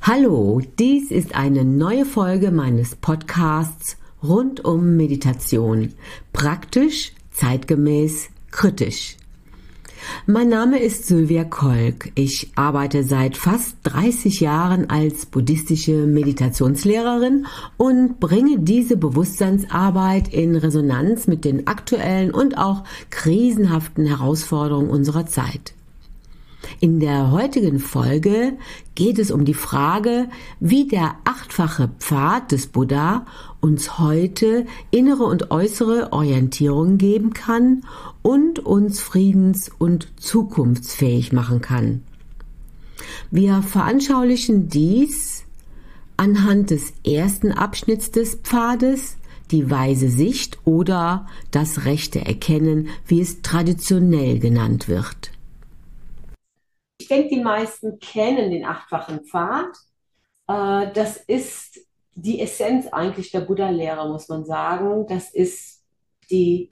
Hallo, dies ist eine neue Folge meines Podcasts rund um Meditation. Praktisch, zeitgemäß, kritisch. Mein Name ist Sylvia Kolk. Ich arbeite seit fast 30 Jahren als buddhistische Meditationslehrerin und bringe diese Bewusstseinsarbeit in Resonanz mit den aktuellen und auch krisenhaften Herausforderungen unserer Zeit. In der heutigen Folge geht es um die Frage, wie der achtfache Pfad des Buddha uns heute innere und äußere Orientierung geben kann und uns friedens- und zukunftsfähig machen kann. Wir veranschaulichen dies anhand des ersten Abschnitts des Pfades, die weise Sicht oder das rechte Erkennen, wie es traditionell genannt wird. Ich denke, die meisten kennen den achtfachen Pfad. Das ist die Essenz eigentlich der Buddha-Lehre, muss man sagen. Das ist die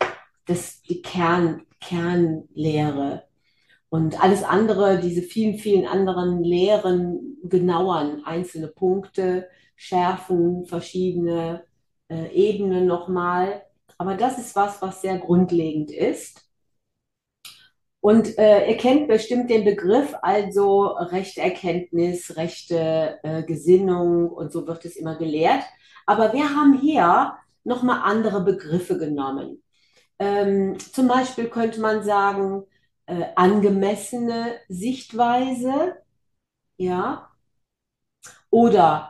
Kernlehre. Und alles andere, diese vielen, vielen anderen Lehren, genauern einzelne Punkte, schärfen verschiedene Ebenen nochmal. Aber das ist was sehr grundlegend ist. Und ihr kennt bestimmt den Begriff, also rechte Erkenntnis, rechte Gesinnung und so wird es immer gelehrt. Aber wir haben hier nochmal andere Begriffe genommen. Zum Beispiel könnte man sagen, angemessene Sichtweise, ja, oder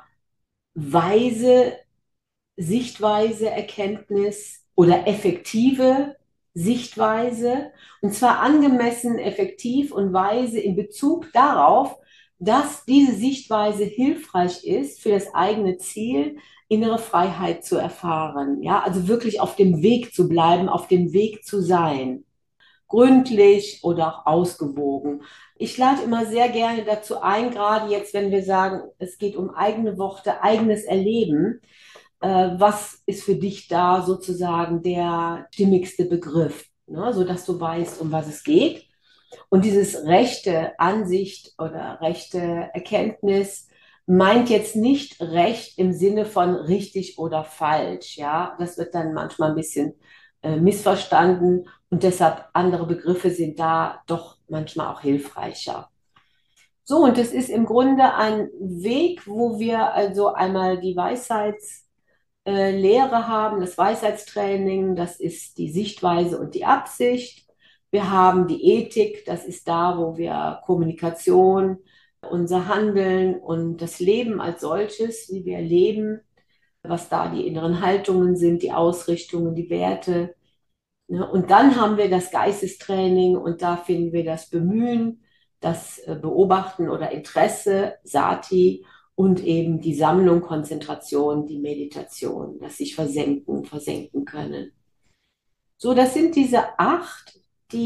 weise Sichtweise, Erkenntnis oder effektive Sichtweise, und zwar angemessen, effektiv und weise in Bezug darauf, dass diese Sichtweise hilfreich ist für das eigene Ziel, innere Freiheit zu erfahren. Ja, also wirklich auf dem Weg zu bleiben, auf dem Weg zu sein. Gründlich oder auch ausgewogen. Ich lade immer sehr gerne dazu ein, gerade jetzt, wenn wir sagen, es geht um eigene Worte, eigenes Erleben. Was ist für dich da sozusagen der stimmigste Begriff, ne? So dass du weißt, um was es geht. Und dieses rechte Ansicht oder rechte Erkenntnis meint jetzt nicht recht im Sinne von richtig oder falsch. Ja, das wird dann manchmal ein bisschen missverstanden und deshalb andere Begriffe sind da doch manchmal auch hilfreicher. So, und es ist im Grunde ein Weg, wo wir also einmal die Weisheitslehre haben, das Weisheitstraining, das ist die Sichtweise und die Absicht. Wir haben die Ethik, das ist da, wo wir Kommunikation, unser Handeln und das Leben als solches, wie wir leben, was da die inneren Haltungen sind, die Ausrichtungen, die Werte. Ne? Und dann haben wir das Geistestraining und da finden wir das Bemühen, das Beobachten oder Interesse, Sati, und eben die Sammlung, Konzentration, die Meditation, dass sich versenken können. So, das sind diese 8,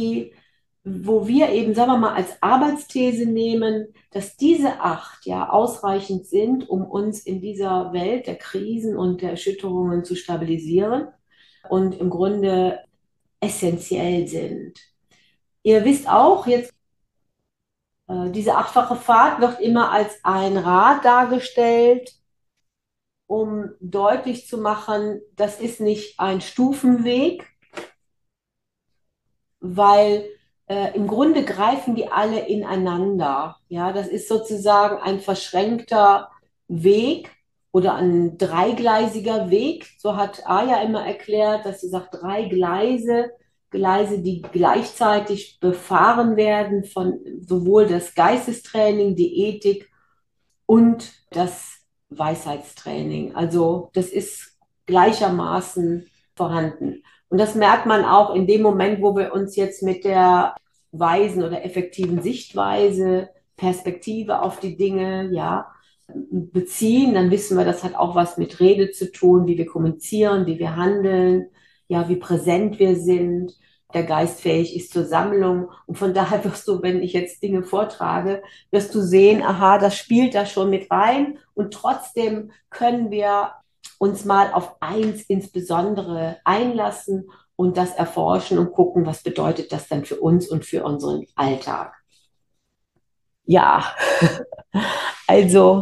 wo wir eben, sagen wir mal, als Arbeitsthese nehmen, dass diese 8 ja ausreichend sind, um uns in dieser Welt der Krisen und der Erschütterungen zu stabilisieren und im Grunde essentiell sind. Ihr wisst auch, jetzt diese achtfache Fahrt wird immer als ein Rad dargestellt, um deutlich zu machen, das ist nicht ein Stufenweg, weil im Grunde greifen die alle ineinander. Ja, das ist sozusagen ein verschränkter Weg oder ein dreigleisiger Weg. So hat Aya immer erklärt, dass sie sagt, 3 Gleise, Gleise, die gleichzeitig befahren werden von sowohl das Geistestraining, die Ethik und das Weisheitstraining. Also das ist gleichermaßen vorhanden. Und das merkt man auch in dem Moment, wo wir uns jetzt mit der weisen oder effektiven Sichtweise, Perspektive auf die Dinge, ja, beziehen, dann wissen wir, das hat auch was mit Rede zu tun, wie wir kommunizieren, wie wir handeln, ja, wie präsent wir sind. Der Geist fähig ist zur Sammlung. Und von daher wirst du, wenn ich jetzt Dinge vortrage, wirst du sehen, aha, das spielt da schon mit rein. Und trotzdem können wir uns mal auf eins insbesondere einlassen und das erforschen und gucken, was bedeutet das dann für uns und für unseren Alltag. Ja, also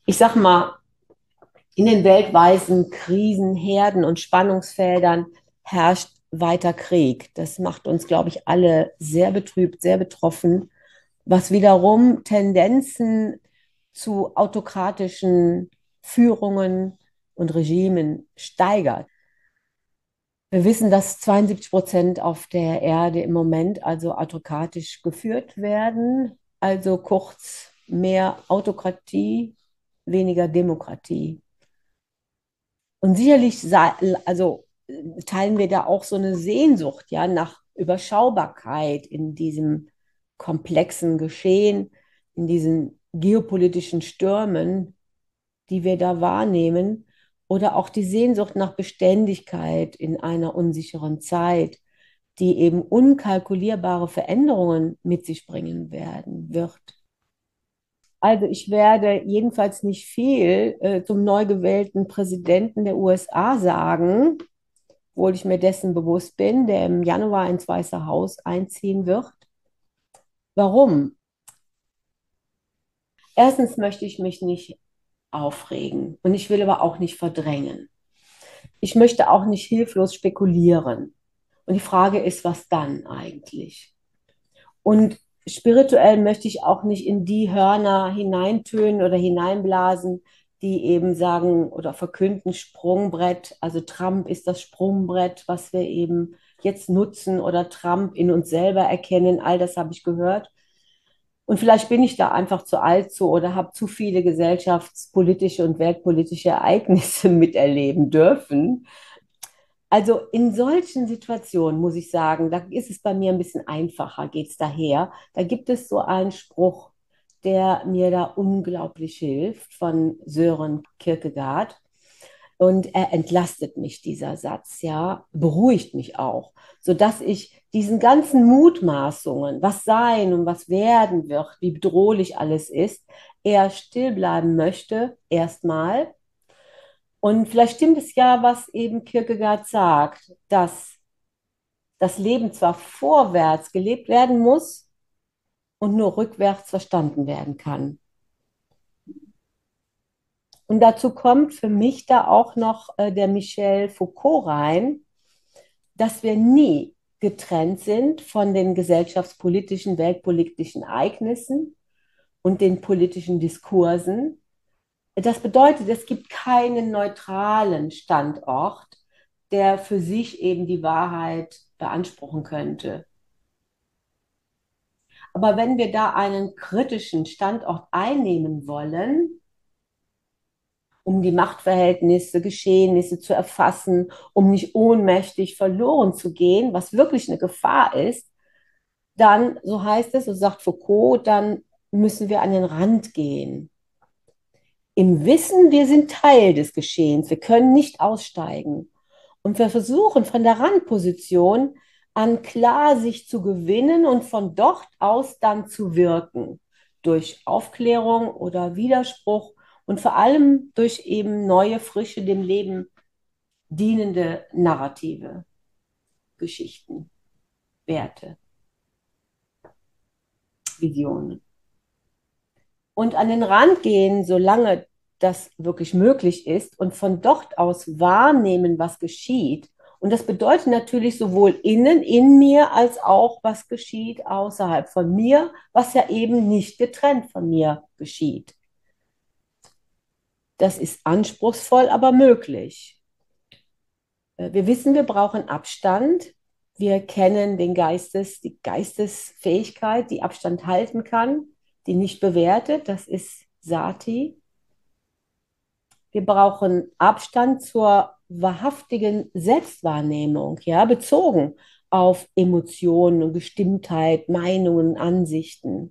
ich sag mal, in den weltweiten Krisen, Herden und Spannungsfeldern herrscht weiter Krieg. Das macht uns, glaube ich, alle sehr betrübt, sehr betroffen, was wiederum Tendenzen zu autokratischen Führungen und Regimen steigert. Wir wissen, dass 72% auf der Erde im Moment also autokratisch geführt werden, also kurz mehr Autokratie, weniger Demokratie. Und sicherlich also teilen wir da auch so eine Sehnsucht ja nach Überschaubarkeit in diesem komplexen Geschehen, in diesen geopolitischen Stürmen, die wir da wahrnehmen, oder auch die Sehnsucht nach Beständigkeit in einer unsicheren Zeit, die eben unkalkulierbare Veränderungen mit sich bringen wird. Also ich werde jedenfalls nicht viel zum neu gewählten Präsidenten der USA sagen, obwohl ich mir dessen bewusst bin, der im Januar ins Weiße Haus einziehen wird. Warum? Erstens möchte ich mich nicht aufregen und ich will aber auch nicht verdrängen. Ich möchte auch nicht hilflos spekulieren. Und die Frage ist, was dann eigentlich? Und spirituell möchte ich auch nicht in die Hörner hineintönen oder hineinblasen, die eben sagen oder verkünden Sprungbrett. Also Trump ist das Sprungbrett, was wir eben jetzt nutzen oder Trump in uns selber erkennen. All das habe ich gehört. Und vielleicht bin ich da einfach zu alt zu oder habe zu viele gesellschaftspolitische und weltpolitische Ereignisse miterleben dürfen. Also in solchen Situationen muss ich sagen, da ist es bei mir ein bisschen einfacher, geht es daher. Da gibt es so einen Spruch, der mir da unglaublich hilft, von Søren Kierkegaard. Und er entlastet mich, dieser Satz, ja, beruhigt mich auch, sodass ich diesen ganzen Mutmaßungen, was sein und was werden wird, wie bedrohlich alles ist, eher still bleiben möchte, erstmal. Und vielleicht stimmt es ja, was eben Kierkegaard sagt, dass das Leben zwar vorwärts gelebt werden muss und nur rückwärts verstanden werden kann. Und dazu kommt für mich da auch noch der Michel Foucault rein, dass wir nie getrennt sind von den gesellschaftspolitischen, weltpolitischen Ereignissen und den politischen Diskursen. Das bedeutet, es gibt keinen neutralen Standort, der für sich eben die Wahrheit beanspruchen könnte. Aber wenn wir da einen kritischen Standort einnehmen wollen, um die Machtverhältnisse, Geschehnisse zu erfassen, um nicht ohnmächtig verloren zu gehen, was wirklich eine Gefahr ist, dann, so heißt es, so sagt Foucault, dann müssen wir an den Rand gehen. Im Wissen, wir sind Teil des Geschehens, wir können nicht aussteigen. Und wir versuchen von der Randposition an Klarsicht zu gewinnen und von dort aus dann zu wirken. Durch Aufklärung oder Widerspruch und vor allem durch eben neue, frische, dem Leben dienende Narrative, Geschichten, Werte, Visionen. Und an den Rand gehen, solange das wirklich möglich ist und von dort aus wahrnehmen, was geschieht. Und das bedeutet natürlich sowohl innen, in mir, als auch, was geschieht außerhalb von mir, was ja eben nicht getrennt von mir geschieht. Das ist anspruchsvoll, aber möglich. Wir wissen, wir brauchen Abstand. Wir kennen die Geistesfähigkeit, die Abstand halten kann, die nicht bewertet. Das ist Sati. Wir brauchen Abstand zur wahrhaftigen Selbstwahrnehmung, ja, bezogen auf Emotionen und Gestimmtheit, Meinungen, Ansichten.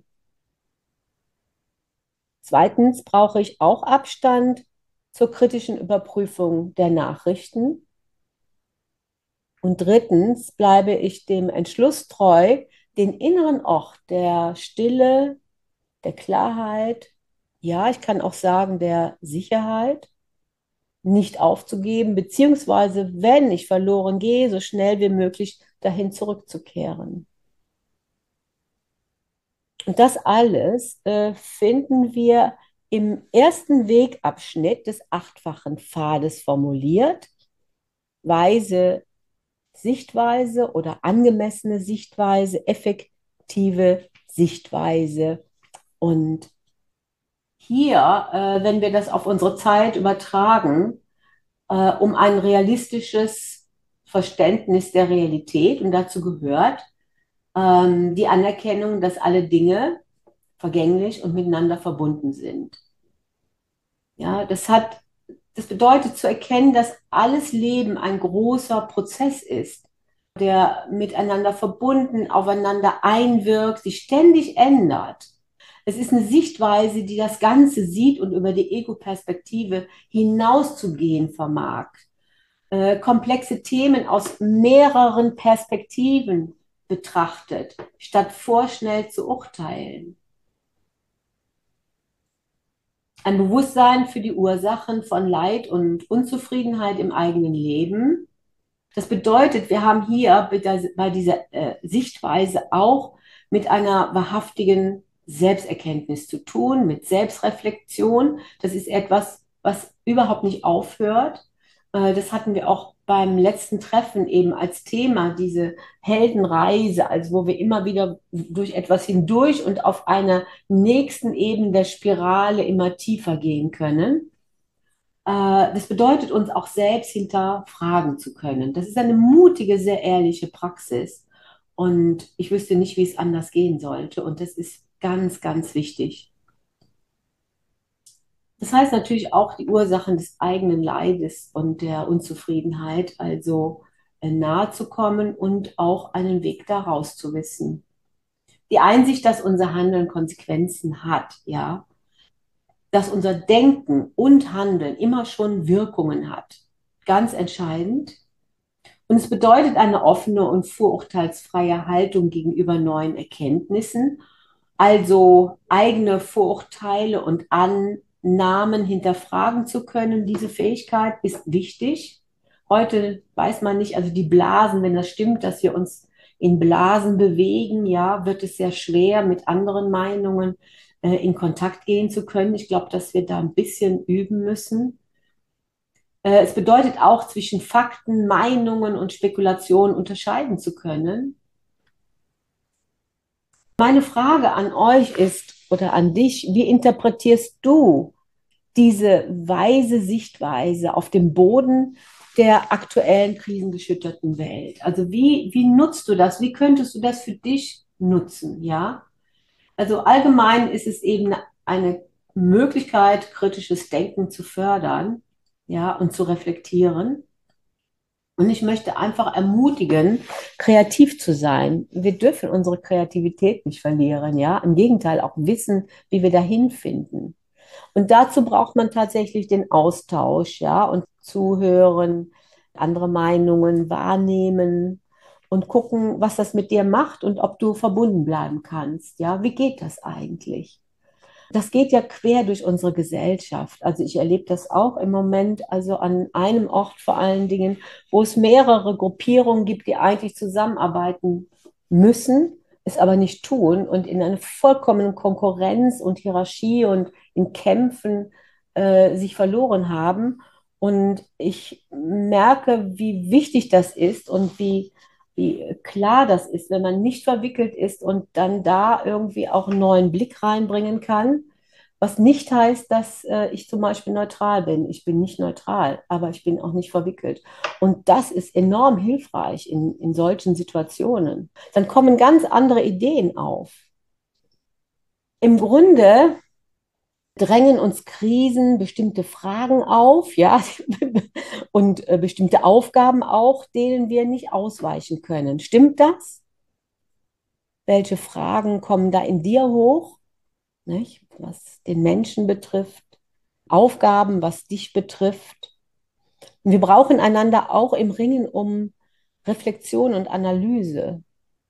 Zweitens brauche ich auch Abstand zur kritischen Überprüfung der Nachrichten. Und drittens bleibe ich dem Entschluss treu, den inneren Ort der Stille, der Klarheit, ja, ich kann auch sagen, der Sicherheit nicht aufzugeben, beziehungsweise, wenn ich verloren gehe, so schnell wie möglich dahin zurückzukehren. Und das alles finden wir im ersten Wegabschnitt des achtfachen Pfades formuliert: weise Sichtweise oder angemessene Sichtweise, effektive Sichtweise. Und hier, wenn wir das auf unsere Zeit übertragen, um ein realistisches Verständnis der Realität, und dazu gehört die Anerkennung, dass alle Dinge vergänglich und miteinander verbunden sind. Ja, das bedeutet zu erkennen, dass alles Leben ein großer Prozess ist, der miteinander verbunden, aufeinander einwirkt, sich ständig ändert. Es ist eine Sichtweise, die das Ganze sieht und über die Ego-Perspektive hinauszugehen vermag. Komplexe Themen aus mehreren Perspektiven betrachtet, statt vorschnell zu urteilen. Ein Bewusstsein für die Ursachen von Leid und Unzufriedenheit im eigenen Leben. Das bedeutet, wir haben hier bei dieser Sichtweise auch mit einer wahrhaftigen Selbsterkenntnis zu tun, mit Selbstreflexion. Das ist etwas, was überhaupt nicht aufhört. Das hatten wir auch beim letzten Treffen eben als Thema, diese Heldenreise, also wo wir immer wieder durch etwas hindurch und auf einer nächsten Ebene der Spirale immer tiefer gehen können. Das bedeutet, uns auch selbst hinterfragen zu können. Das ist eine mutige, sehr ehrliche Praxis. Und ich wüsste nicht, wie es anders gehen sollte. Und das ist ganz, ganz wichtig. Das heißt natürlich auch die Ursachen des eigenen Leides und der Unzufriedenheit, also nahe zu kommen und auch einen Weg daraus zu wissen. Die Einsicht, dass unser Handeln Konsequenzen hat, ja, dass unser Denken und Handeln immer schon Wirkungen hat. Ganz entscheidend. Und es bedeutet eine offene und vorurteilsfreie Haltung gegenüber neuen Erkenntnissen, also eigene Vorurteile und Annahmen hinterfragen zu können. Diese Fähigkeit ist wichtig. Heute weiß man nicht, also die Blasen, wenn das stimmt, dass wir uns in Blasen bewegen, ja, wird es sehr schwer, mit anderen Meinungen in Kontakt gehen zu können. Ich glaube, dass wir da ein bisschen üben müssen. Es bedeutet auch, zwischen Fakten, Meinungen und Spekulationen unterscheiden zu können. Meine Frage an euch ist oder an dich: Wie interpretierst du diese weise Sichtweise auf dem Boden der aktuellen krisengeschütterten Welt? Also wie nutzt du das? Wie könntest du das für dich nutzen? Ja, also allgemein ist es eben eine Möglichkeit, kritisches Denken zu fördern, ja, und zu reflektieren. Und ich möchte einfach ermutigen, kreativ zu sein. Wir dürfen unsere Kreativität nicht verlieren, ja. Im Gegenteil, auch wissen, wie wir dahin finden. Und dazu braucht man tatsächlich den Austausch, ja, und zuhören, andere Meinungen wahrnehmen und gucken, was das mit dir macht und ob du verbunden bleiben kannst, ja. Wie geht das eigentlich? Das geht ja quer durch unsere Gesellschaft. Also ich erlebe das auch im Moment, also an einem Ort vor allen Dingen, wo es mehrere Gruppierungen gibt, die eigentlich zusammenarbeiten müssen, es aber nicht tun und in einer vollkommenen Konkurrenz und Hierarchie und in Kämpfen sich verloren haben. Und ich merke, wie wichtig das ist und wie klar das ist, wenn man nicht verwickelt ist und dann da irgendwie auch einen neuen Blick reinbringen kann. Was nicht heißt, dass ich zum Beispiel neutral bin. Ich bin nicht neutral, aber ich bin auch nicht verwickelt. Und das ist enorm hilfreich in solchen Situationen. Dann kommen ganz andere Ideen auf. Im Grunde drängen uns Krisen bestimmte Fragen auf, ja, und bestimmte Aufgaben auch, denen wir nicht ausweichen können. Stimmt das? Welche Fragen kommen da in dir hoch, nicht? Was den Menschen betrifft, Aufgaben, was dich betrifft? Und wir brauchen einander auch im Ringen um Reflexion und Analyse.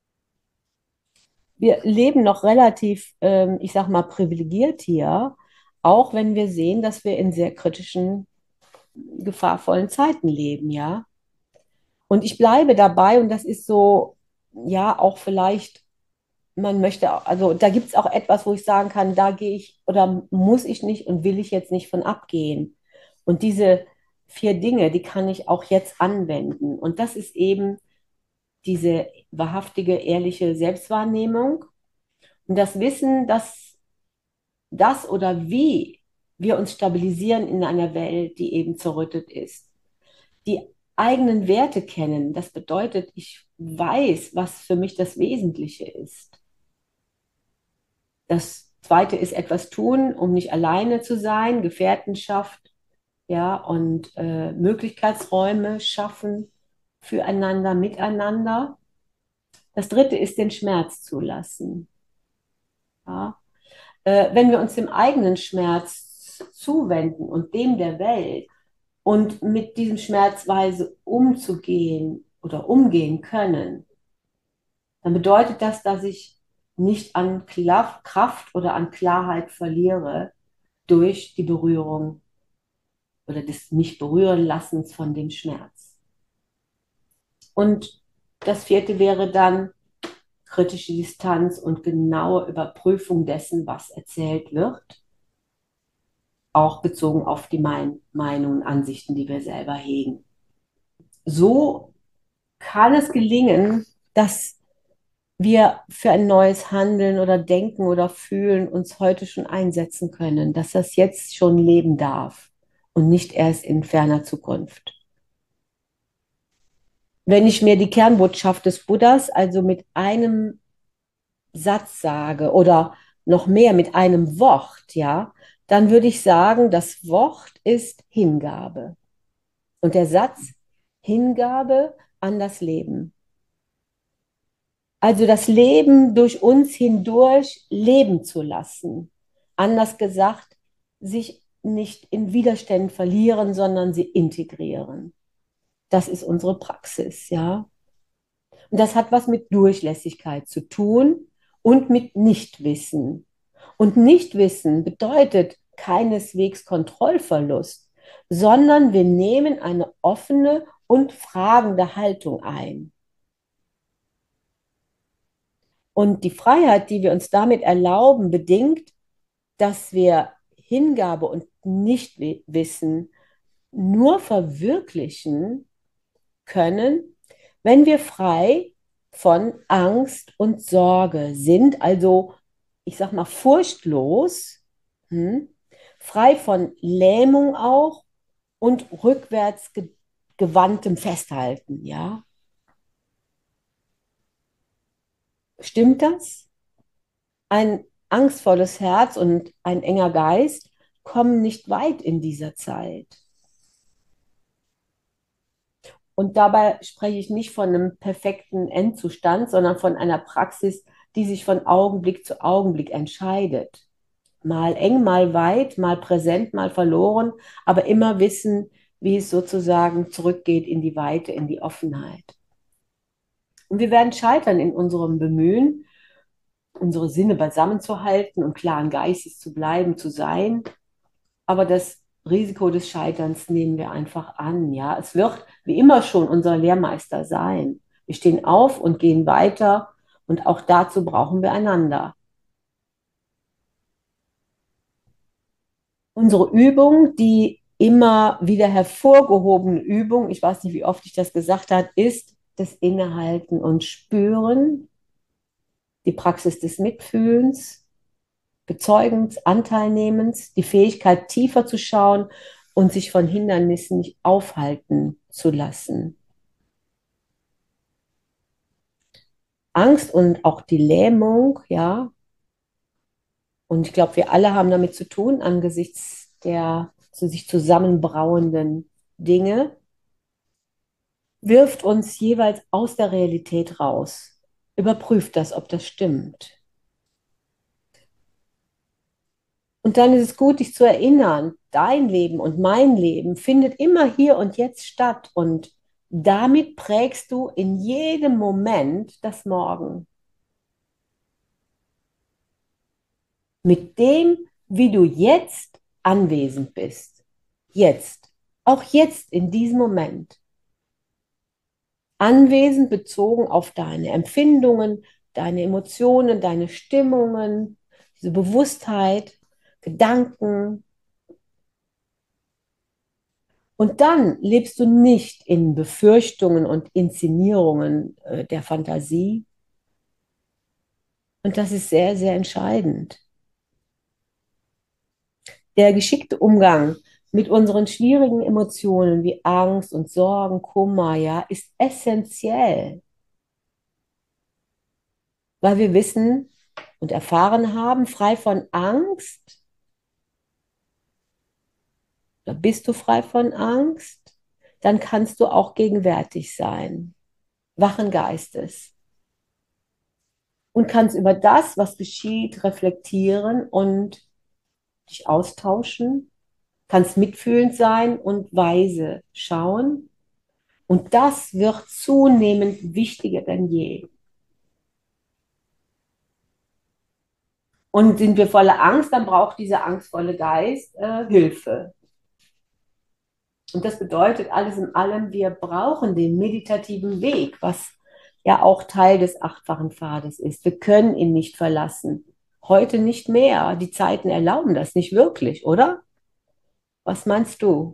Wir leben noch relativ, ich sag mal, privilegiert hier, auch wenn wir sehen, dass wir in sehr kritischen, gefahrvollen Zeiten leben, ja. Und ich bleibe dabei, und das ist so, ja, auch vielleicht man möchte, also da gibt es auch etwas, wo ich sagen kann, da gehe ich oder muss ich nicht und will ich jetzt nicht von abgehen. Und diese 4 Dinge, die kann ich auch jetzt anwenden. Und das ist eben diese wahrhaftige, ehrliche Selbstwahrnehmung und das Wissen, dass das oder wie wir uns stabilisieren in einer Welt, die eben zerrüttet ist. Die eigenen Werte kennen, das bedeutet, ich weiß, was für mich das Wesentliche ist. Das Zweite ist etwas tun, um nicht alleine zu sein, Gefährtenschaft, ja, und Möglichkeitsräume schaffen füreinander, miteinander. Das Dritte ist den Schmerz zulassen. Ja. Wenn wir uns dem eigenen Schmerz zuwenden und dem der Welt und mit diesem Schmerzweise umzugehen oder umgehen können, dann bedeutet das, dass ich nicht an Kraft oder an Klarheit verliere durch die Berührung oder des mich berühren Lassens von dem Schmerz. Und das vierte wäre dann kritische Distanz und genaue Überprüfung dessen, was erzählt wird, auch bezogen auf die Meinungen, Ansichten, die wir selber hegen. So kann es gelingen, dass wir für ein neues Handeln oder Denken oder Fühlen uns heute schon einsetzen können, dass das jetzt schon leben darf und nicht erst in ferner Zukunft. Wenn ich mir die Kernbotschaft des Buddhas also mit einem Satz sage oder noch mehr mit einem Wort, ja, dann würde ich sagen, das Wort ist Hingabe. Und der Satz Hingabe an das Leben. Also das Leben durch uns hindurch leben zu lassen. Anders gesagt, sich nicht in Widerständen verlieren, sondern sie integrieren. Das ist unsere Praxis, ja. Und das hat was mit Durchlässigkeit zu tun und mit Nichtwissen. Und Nichtwissen bedeutet keineswegs Kontrollverlust, sondern wir nehmen eine offene und fragende Haltung ein. Und die Freiheit, die wir uns damit erlauben, bedingt, dass wir Hingabe und Nichtwissen nur verwirklichen können, wenn wir frei von Angst und Sorge sind, also ich sag mal furchtlos, frei von Lähmung auch und rückwärts gewandtem Festhalten, ja? Stimmt das? Ein angstvolles Herz und ein enger Geist kommen nicht weit in dieser Zeit. Und dabei spreche ich nicht von einem perfekten Endzustand, sondern von einer Praxis, die sich von Augenblick zu Augenblick entscheidet. Mal eng, mal weit, mal präsent, mal verloren, aber immer wissen, wie es sozusagen zurückgeht in die Weite, in die Offenheit. Und wir werden scheitern in unserem Bemühen, unsere Sinne beisammen zu halten und klaren Geistes zu bleiben, zu sein. Aber das Risiko des Scheiterns nehmen wir einfach an. Ja, es wird wie immer schon unser Lehrmeister sein. Wir stehen auf und gehen weiter und auch dazu brauchen wir einander. Unsere Übung, die immer wieder hervorgehobene Übung, ich weiß nicht, wie oft ich das gesagt habe, ist das Innehalten und Spüren, die Praxis des Mitfühlens, Bezeugens, Anteilnehmens, die Fähigkeit, tiefer zu schauen und sich von Hindernissen nicht aufhalten zu lassen. Angst und auch die Lähmung, ja. Und ich glaube, wir alle haben damit zu tun, angesichts der zu sich zusammenbrauenden Dinge, wirft uns jeweils aus der Realität raus. Überprüft das, ob das stimmt. Und dann ist es gut, dich zu erinnern, dein Leben und mein Leben findet immer hier und jetzt statt und damit prägst du in jedem Moment das Morgen. Mit dem, wie du jetzt anwesend bist. Jetzt. Auch jetzt in diesem Moment. Anwesend bezogen auf deine Empfindungen, deine Emotionen, deine Stimmungen, diese Bewusstheit, Gedanken. Und dann lebst du nicht in Befürchtungen und Inszenierungen der Fantasie. Und das ist sehr, sehr entscheidend. Der geschickte Umgang mit unseren schwierigen Emotionen wie Angst und Sorgen, Kummer, ja, ist essentiell, weil wir wissen und erfahren haben, frei von Angst, oder bist du frei von Angst, dann kannst du auch gegenwärtig sein, wachen Geistes und kannst über das, was geschieht, reflektieren und dich austauschen, kannst mitfühlend sein und weise schauen. Und das wird zunehmend wichtiger denn je. Und sind wir voller Angst, dann braucht dieser angstvolle Geist Hilfe. Und das bedeutet alles in allem, wir brauchen den meditativen Weg, was ja auch Teil des achtfachen Pfades ist. Wir können ihn nicht verlassen. Heute nicht mehr. Die Zeiten erlauben das nicht wirklich, oder? Was meinst du?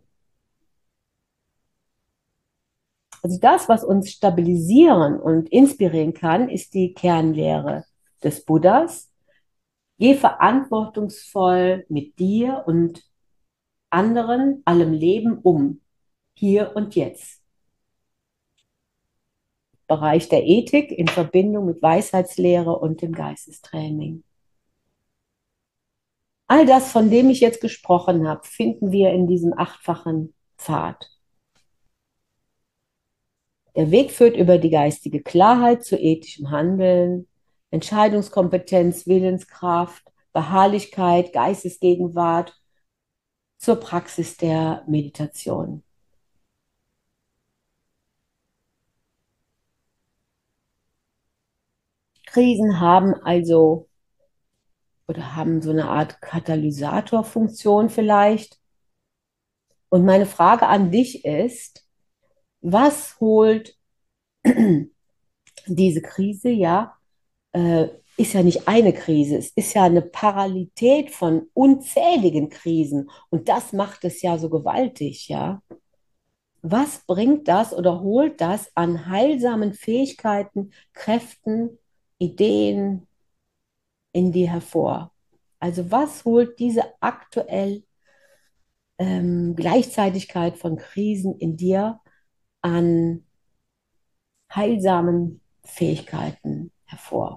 Also das, was uns stabilisieren und inspirieren kann, ist die Kernlehre des Buddhas. Geh verantwortungsvoll mit dir und anderen, allem Leben um, hier und jetzt. Bereich der Ethik in Verbindung mit Weisheitslehre und dem Geistestraining. All das, von dem ich jetzt gesprochen habe, finden wir in diesem achtfachen Pfad. Der Weg führt über die geistige Klarheit zu ethischem Handeln, Entscheidungskompetenz, Willenskraft, Beharrlichkeit, Geistesgegenwart zur Praxis der Meditation. Krisen haben also oder haben so eine Art Katalysatorfunktion vielleicht. Und meine Frage an dich ist, was holt diese Krise, ja, ist ja nicht eine Krise, es ist ja eine Parallelität von unzähligen Krisen und das macht es ja so gewaltig, ja. Was bringt das oder holt das an heilsamen Fähigkeiten, Kräften, Ideen in dir hervor? Also was holt diese aktuell Gleichzeitigkeit von Krisen in dir an heilsamen Fähigkeiten hervor?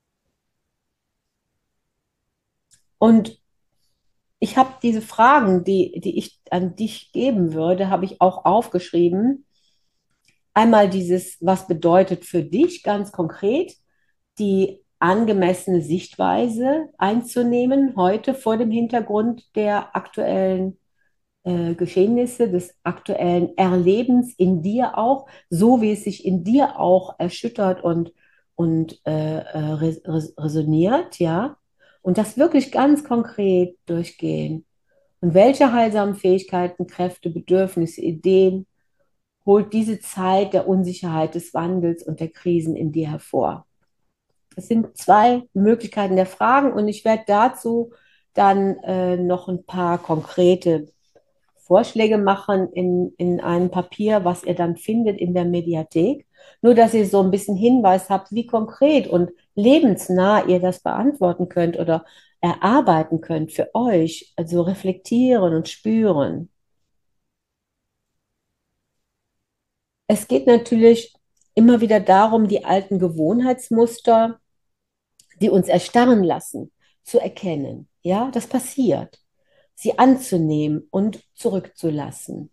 Und ich habe diese Fragen, die ich an dich geben würde, habe ich auch aufgeschrieben. Einmal dieses, was bedeutet für dich ganz konkret die angemessene Sichtweise einzunehmen, heute vor dem Hintergrund der aktuellen Geschehnisse, des aktuellen Erlebens in dir auch, so wie es sich in dir auch erschüttert und resoniert, ja. Und das wirklich ganz konkret durchgehen. Und welche heilsamen Fähigkeiten, Kräfte, Bedürfnisse, Ideen holt diese Zeit der Unsicherheit, des Wandels und der Krisen in dir hervor? Es sind zwei Möglichkeiten der Fragen und ich werde dazu dann noch ein paar konkrete Vorschläge machen in einem Papier, was ihr dann findet in der Mediathek. Nur, dass ihr so ein bisschen Hinweis habt, wie konkret und lebensnah ihr das beantworten könnt oder erarbeiten könnt für euch, also reflektieren und spüren. Es geht natürlich immer wieder darum, die alten Gewohnheitsmuster, die uns erstarren lassen, zu erkennen. Ja, das passiert. Sie anzunehmen und zurückzulassen.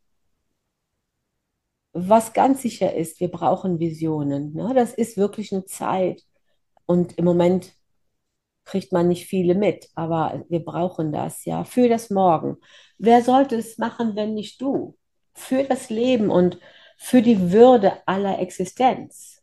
Was ganz sicher ist, wir brauchen Visionen. Ne? Das ist wirklich eine Zeit. Und im Moment kriegt man nicht viele mit, aber wir brauchen das ja für das Morgen. Wer sollte es machen, wenn nicht du? Für das Leben und für die Würde aller Existenz.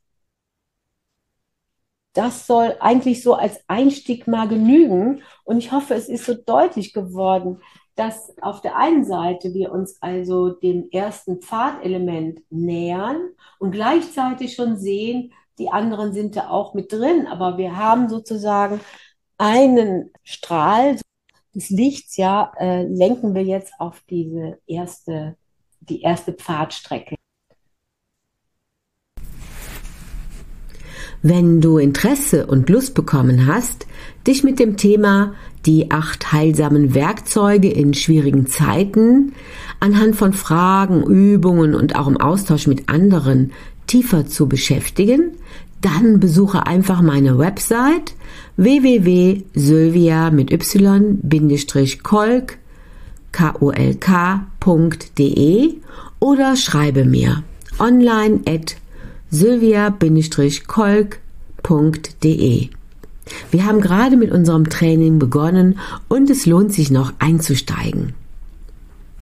Das soll eigentlich so als Einstieg mal genügen. Und ich hoffe, es ist so deutlich geworden, dass auf der einen Seite wir uns also dem ersten Pfadelement nähern und gleichzeitig schon sehen, die anderen sind da auch mit drin, aber wir haben sozusagen einen Strahl des Lichts, ja, lenken wir jetzt auf die erste Pfadstrecke. Wenn du Interesse und Lust bekommen hast, dich mit dem Thema die 8 heilsamen Werkzeuge in schwierigen Zeiten anhand von Fragen, Übungen und auch im Austausch mit anderen tiefer zu beschäftigen, dann besuche einfach meine Website www.sylvia-kolk.de oder schreibe mir online @sylvia-kolk.de. Wir haben gerade mit unserem Training begonnen und es lohnt sich noch einzusteigen.